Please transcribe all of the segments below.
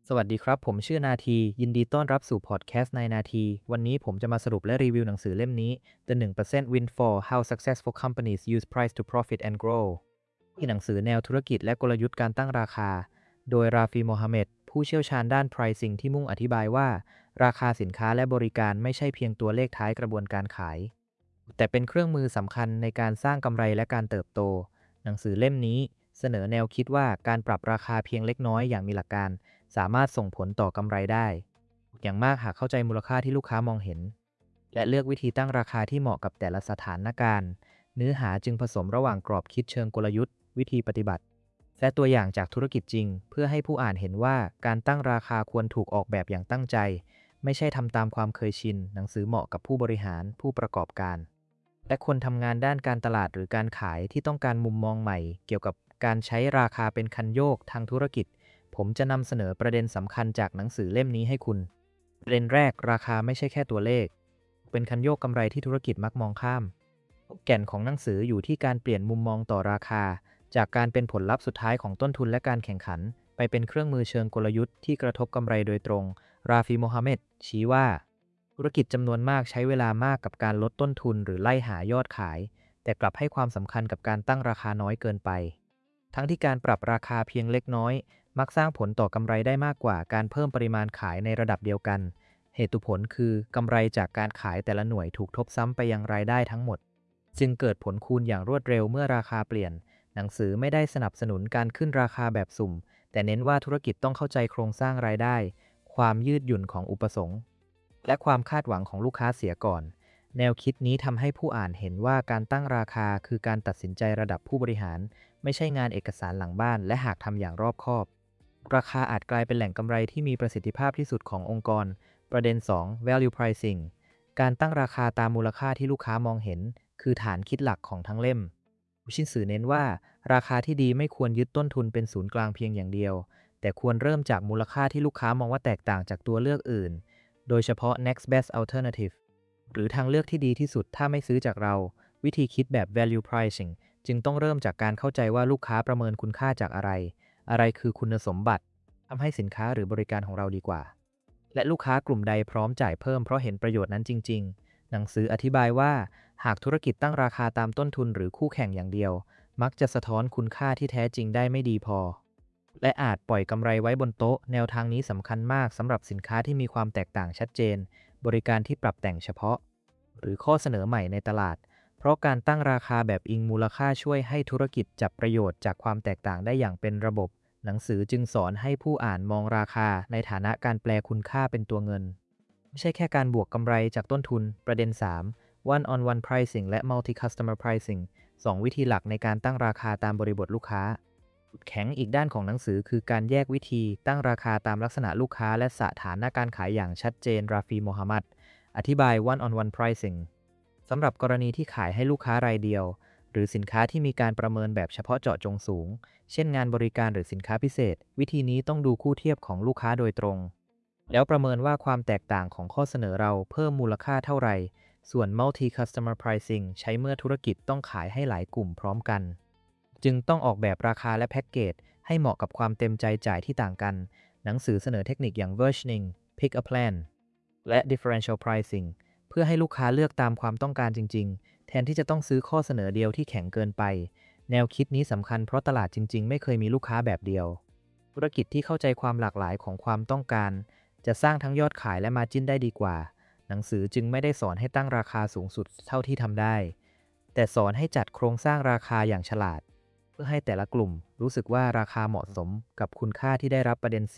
สวัสดีครับผมชื่อนาทียินดีต้อนรับสู่พอดแคสต์ในนาทีวันนี้ผมจะมาสรุปและรีวิวหนังสือเล่มนี้ The 1% Windfall How Successful Companies Use Price to Profit and Grow ที่หนังสือแนวธุรกิจและกลยุทธ์การตั้งราคาโดยราฟีโมฮัมเหม็ดผู้เชี่ยวชาญด้าน pricing ที่มุ่งอธิบายว่าราคาสินค้าและบริการไม่ใช่เพียงตัวเลขท้ายกระบวนการขายแต่เป็นเครื่องมือสำคัญในการสร้างกำไรและการเติบโตหนังสือเล่มนี้เสนอแนวคิดว่าการปรับราคาเพียงเล็กน้อยอย่างมีหลักการสามารถส่งผลต่อกำไรได้อย่างมากหากเข้าใจมูลค่าที่ลูกค้ามองเห็นและเลือกวิธีตั้งราคาที่เหมาะกับแต่ละสถานการณ์เนื้อหาจึงผสมระหว่างกรอบคิดเชิงกลยุทธ์วิธีปฏิบัติและตัวอย่างจากธุรกิจจริงเพื่อให้ผู้อ่านเห็นว่าการตั้งราคาควรถูกออกแบบอย่างตั้งใจไม่ใช่ทำตามความเคยชินหนังสือเหมาะกับผู้บริหารผู้ประกอบการและคนทำงานด้านการตลาดหรือการขายที่ต้องการมุมมองใหม่เกี่ยวกับการใช้ราคาเป็นคันโยกทางธุรกิจผมจะนำเสนอประเด็นสำคัญจากหนังสือเล่มนี้ให้คุณประเด็นแรกราคาไม่ใช่แค่ตัวเลขเป็นคันโยกกำไรที่ธุรกิจมักมองข้ามแก่นของหนังสืออยู่ที่การเปลี่ยนมุมมองต่อราคาจากการเป็นผลลัพธ์สุดท้ายของต้นทุนและการแข่งขันไปเป็นเครื่องมือเชิงกลยุทธ์ที่กระทบกำไรโดยตรงราฟีโมฮัมเหม็ดชี้ว่าธุรกิจจำนวนมากใช้เวลามากกับการลดต้นทุนหรือไล่หายอดขายแต่กลับให้ความสำคัญกับการตั้งราคาน้อยเกินไปทั้งที่การปรับราคาเพียงเล็กน้อยมักสร้างผลต่อกำไรได้มากกว่าการเพิ่มปริมาณขายในระดับเดียวกันเหตุผลคือกำไรจากการขายแต่ละหน่วยถูกทบซ้ำไปยังรายได้ทั้งหมดจึงเกิดผลคูณอย่างรวดเร็วเมื่อราคาเปลี่ยนหนังสือไม่ได้สนับสนุนการขึ้นราคาแบบสุ่มแต่เน้นว่าธุรกิจต้องเข้าใจโครงสร้างรายได้ความยืดหยุ่นของอุปสงค์และความคาดหวังของลูกค้าเสียก่อนแนวคิดนี้ทำให้ผู้อ่านเห็นว่าการตั้งราคาคือการตัดสินใจระดับผู้บริหารไม่ใช่งานเอกสารหลังบ้านและหากทำอย่างรอบคอบราคาอาจกลายเป็นแหล่งกำไรที่มีประสิทธิภาพที่สุดขององค์กรประเด็น 2 value pricing การตั้งราคาตามมูลค่าที่ลูกค้ามองเห็นคือฐานคิดหลักของทั้งเล่มผู้ชิ้นสื่อเน้นว่าราคาที่ดีไม่ควรยึดต้นทุนเป็นศูนย์กลางเพียงอย่างเดียวแต่ควรเริ่มจากมูลค่าที่ลูกค้ามองว่าแตกต่างจากตัวเลือกอื่นโดยเฉพาะ next best alternative หรือทางเลือกที่ดีที่สุดถ้าไม่ซื้อจากเราวิธีคิดแบบ value pricing จึงต้องเริ่มจากการเข้าใจว่าลูกค้าประเมินคุณค่าจากอะไรอะไรคือคุณสมบัติทำให้สินค้าหรือบริการของเราดีกว่าและลูกค้ากลุ่มใดพร้อมจ่ายเพิ่มเพราะเห็นประโยชน์นั้นจริงๆหนังสืออธิบายว่าหากธุรกิจตั้งราคาตามต้นทุนหรือคู่แข่งอย่างเดียวมักจะสะท้อนคุณค่าที่แท้จริงได้ไม่ดีพอและอาจปล่อยกำไรไว้บนโต๊ะแนวทางนี้สำคัญมากสำหรับสินค้าที่มีความแตกต่างชัดเจนบริการที่ปรับแต่งเฉพาะหรือข้อเสนอใหม่ในตลาดเพราะการตั้งราคาแบบอิงมูลค่าช่วยให้ธุรกิจจับประโยชน์จากความแตกต่างได้อย่างเป็นระบบหนังสือจึงสอนให้ผู้อ่านมองราคาในฐานะการแปลคุณค่าเป็นตัวเงินไม่ใช่แค่การบวกกำไรจากต้นทุนประเด็น 3 One on One Pricing และ Multi Customer Pricing 2 วิธีหลักในการตั้งราคาตามบริบทลูกค้าจุดแข็งอีกด้านของหนังสือคือการแยกวิธีตั้งราคาตามลักษณะลูกค้าและสถานะการขายอย่างชัดเจนราฟีโมฮัมมัดอธิบาย One on One Pricing สำหรับกรณีที่ขายให้ลูกค้ารายเดียวหรือสินค้าที่มีการประเมินแบบเฉพาะเจาะจงสูงเช่นงานบริการหรือสินค้าพิเศษวิธีนี้ต้องดูคู่เทียบของลูกค้าโดยตรงแล้วประเมินว่าความแตกต่างของข้อเสนอเราเพิ่มมูลค่าเท่าไหร่ส่วน Multi Customer Pricing ใช้เมื่อธุรกิจต้องขายให้หลายกลุ่มพร้อมกันจึงต้องออกแบบราคาและแพ็กเกจให้เหมาะกับความเต็มใจจ่ายที่ต่างกันหนังสือเสนอเทคนิคอย่าง versioning pick a plan และ differential pricing เพื่อให้ลูกค้าเลือกตามความต้องการจริงๆแทนที่จะต้องซื้อข้อเสนอเดียวที่แข็งเกินไปแนวคิดนี้สำคัญเพราะตลาดจริงๆไม่เคยมีลูกค้าแบบเดียวธุรกิจที่เข้าใจความหลากหลายของความต้องการจะสร้างทั้งยอดขายและมาร์จิ้นได้ดีกว่าหนังสือจึงไม่ได้สอนให้ตั้งราคาสูงสุดเท่าที่ทำได้แต่สอนให้จัดโครงสร้างราคาอย่างฉลาดเพื่อให้แต่ละกลุ่มรู้สึกว่าราคาเหมาะสมกับคุณค่าที่ได้รับประเด็น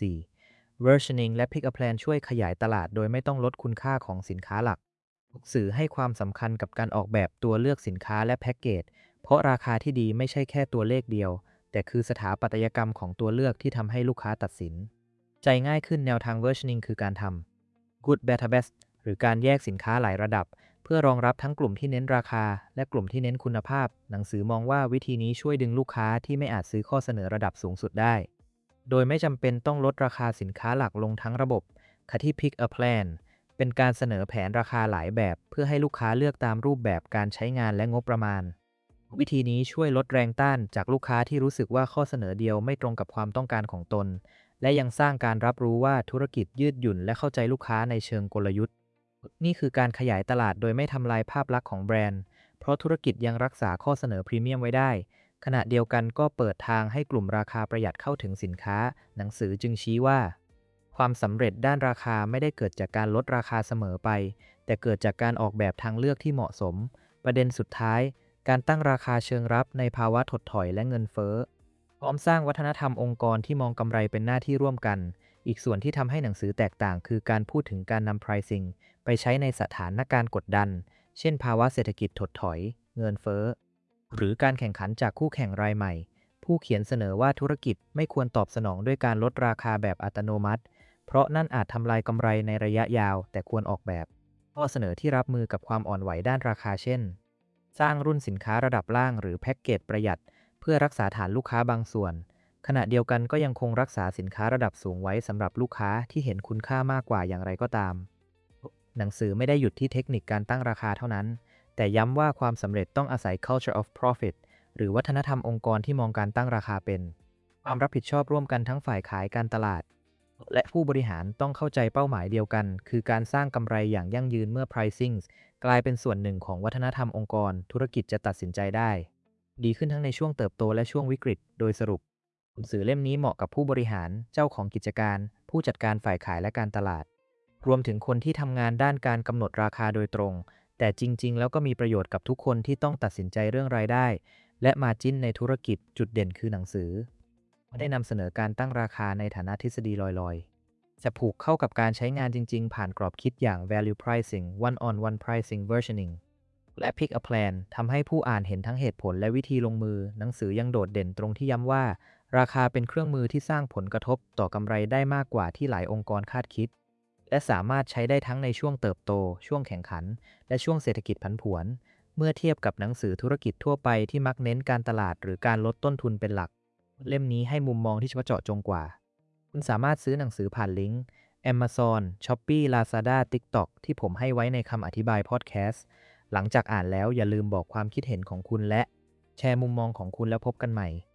4 versioning และ pick a plan ช่วยขยายตลาดโดยไม่ต้องลดคุณค่าของสินค้าหลักสื่อให้ความสำคัญกับการออกแบบตัวเลือกสินค้าและแพ็กเกจเพราะราคาที่ดีไม่ใช่แค่ตัวเลขเดียวแต่คือสถาปัตยกรรมของตัวเลือกที่ทำให้ลูกค้าตัดสินใจง่ายขึ้นแนวทาง versioning คือการทำ good better best หรือการแยกสินค้าหลายระดับเพื่อรองรับทั้งกลุ่มที่เน้นราคาและกลุ่มที่เน้นคุณภาพหนังสือมองว่าวิธีนี้ช่วยดึงลูกค้าที่ไม่อาจซื้อข้อเสนอระดับสูงสุดได้โดยไม่จำเป็นต้องลดราคาสินค้าหลักลงทั้งระบบค่ะที่ pick a plan เป็นการเสนอแผนราคาหลายแบบเพื่อให้ลูกค้าเลือกตามรูปแบบการใช้งานและงบประมาณวิธีนี้ช่วยลดแรงต้านจากลูกค้าที่รู้สึกว่าข้อเสนอเดียวไม่ตรงกับความต้องการของตนและยังสร้างการรับรู้ว่าธุรกิจยืดหยุ่นและเข้าใจลูกค้าในเชิงกลยุทธ์นี่คือการขยายตลาดโดยไม่ทำลายภาพลักษณ์ของแบรนด์เพราะธุรกิจยังรักษาข้อเสนอพรีเมียมไว้ได้ขณะเดียวกันก็เปิดทางให้กลุ่มราคาประหยัดเข้าถึงสินค้าหนังสือจึงชี้ว่าความสำเร็จด้านราคาไม่ได้เกิดจากการลดราคาเสมอไปแต่เกิดจากการออกแบบทางเลือกที่เหมาะสมประเด็นสุดท้ายการตั้งราคาเชิงรับในภาวะถดถอยและเงินเฟ้อพร้อมสร้างวัฒนธรรมองค์กรที่มองกำไรเป็นหน้าที่ร่วมกันอีกส่วนที่ทำให้หนังสือแตกต่างคือการพูดถึงการนำ pricing ไปใช้ในสถานการณ์กดดันเช่นภาวะเศรษฐกิจถดถอยเงินเฟ้อหรือการแข่งขันจากคู่แข่งรายใหม่ผู้เขียนเสนอว่าธุรกิจไม่ควรตอบสนองด้วยการลดราคาแบบอัตโนมัติเพราะนั่นอาจทำลายกำไรในระยะยาวแต่ควรออกแบบข้อเสนอที่รับมือกับความอ่อนไหวด้านราคาเช่นสร้างรุ่นสินค้าระดับล่างหรือแพ็กเกจประหยัดเพื่อรักษาฐานลูกค้าบางส่วนขณะเดียวกันก็ยังคงรักษาสินค้าระดับสูงไว้สำหรับลูกค้าที่เห็นคุณค่ามากกว่าอย่างไรก็ตามหนังสือไม่ได้หยุดที่เทคนิคการตั้งราคาเท่านั้นแต่ย้ำว่าความสำเร็จต้องอาศัย culture of profit หรือวัฒนธรรมองค์กรที่มองการตั้งราคาเป็นความรับผิดชอบร่วมกันทั้งฝ่ายขายการตลาดและผู้บริหารต้องเข้าใจเป้าหมายเดียวกันคือการสร้างกำไรอย่างยั่งยืนเมื่อ pricing กลายเป็นส่วนหนึ่งของวัฒนธรรมองค์กรธุรกิจจะตัดสินใจได้ดีขึ้นทั้งในช่วงเติบโตและช่วงวิกฤตโดยสรุปหนังสือเล่มนี้เหมาะกับผู้บริหารเจ้าของกิจการผู้จัดการฝ่ายขายและการตลาดรวมถึงคนที่ทำงานด้านการกำหนดราคาโดยตรงแต่จริงๆแล้วก็มีประโยชน์กับทุกคนที่ต้องตัดสินใจเรื่องรายได้และมาจิ้นในธุรกิจจุดเด่นคือหนังสือไม่ได้นำเสนอการตั้งราคาในฐานะทฤษฎีลอยๆจะผูกเข้ากับการใช้งานจริงๆผ่านกรอบคิดอย่าง value pricing one-on-one pricing versioning และ pick a plan ทำให้ผู้อ่านเห็นทั้งเหตุผลและวิธีลงมือหนังสือยังโดดเด่นตรงที่ย้ำว่าราคาเป็นเครื่องมือที่สร้างผลกระทบต่อกำไรได้มากกว่าที่หลายองค์กรคาดคิดและสามารถใช้ได้ทั้งในช่วงเติบโตช่วงแข่งขันและช่วงเศรษฐกิจผันผวนเมื่อเทียบกับหนังสือธุรกิจทั่วไปที่มักเน้นการตลาดหรือการลดต้นทุนเป็นหลักเล่มนี้ให้มุมมองที่เฉพาะเจาะจงกว่าคุณสามารถซื้อหนังสือผ่านลิงก์ Amazon, Shopee, Lazada, TikTok ที่ผมให้ไว้ในคำอธิบายพอดแคสต์หลังจากอ่านแล้วอย่าลืมบอกความคิดเห็นของคุณและแชร์มุมมองของคุณแล้วพบกันใหม่